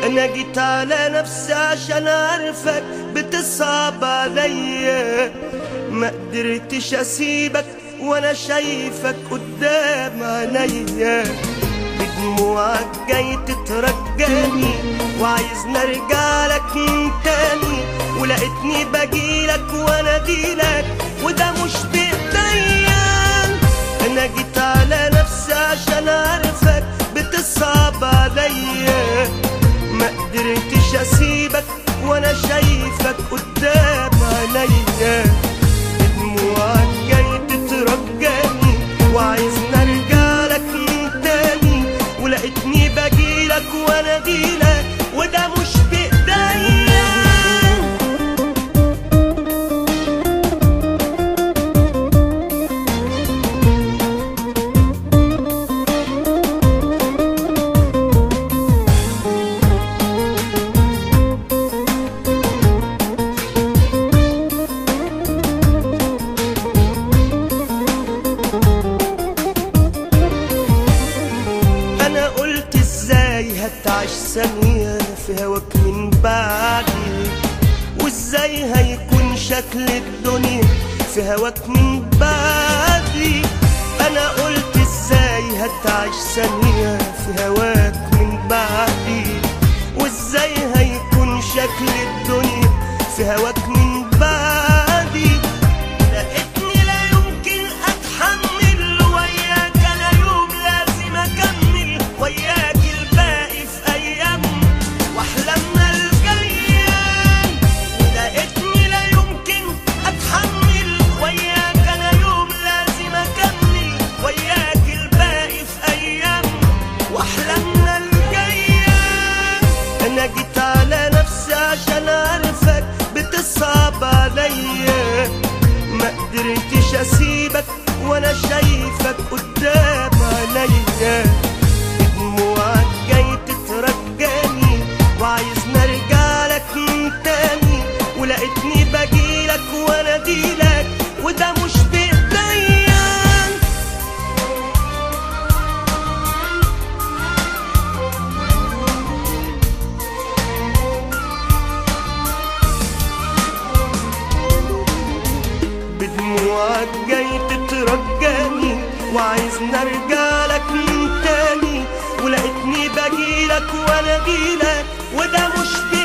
انا جيت على نفسي عشان اعرفك بتصعب عليا، ما قدرتش اسيبك وانا شايفك قدام عينيا. بدموعك جاي تترجاني وعايزني ارجعلك من تاني، ولقيتني بجيلك واناديلك وده مش بايديا. انا جيت على نفسي عشان اعرفك بتصعب عليا، ما قدرتش اسيبك وانا شايفك قدام عينيا. دموعك جاي تترجاني وعايزني ارجعلك من تاني، ولقيتني بجيلك واناديلك وده مش بايديا. هتعيش ثانية في هواك من بعدي، وازاي هيكون شكل الدنيا في هواك من بعدي. انا قلت ازاي هتعيش ثانية في هواك من بعدي، وازاي هيكون شكل الدنيا في هواك من بعدي. لقيتني لا يمكن اتحمل وياك، انا يوم لازم اكمل وياك واحلامنا الجايه. لقيتني لا يمكن اتحمل وياك، انا يوم لازم اكمل وياك الباقي في ايام واحلامنا الجايه. انا جيت على نفسي عشان اعرفك بتصعب عليا، ما قدرتش اسيبك وانا شايفك قدام عينيا. دموعك جاي تترجاني وعايزني ارجعلك من تاني، ولقيتني بجيلك واناديلك وده مش بايديا. بدموعك جاي تترجاني وعايزني ارجعلك من تاني، ولقيتني بجيلك واناديلك وده مش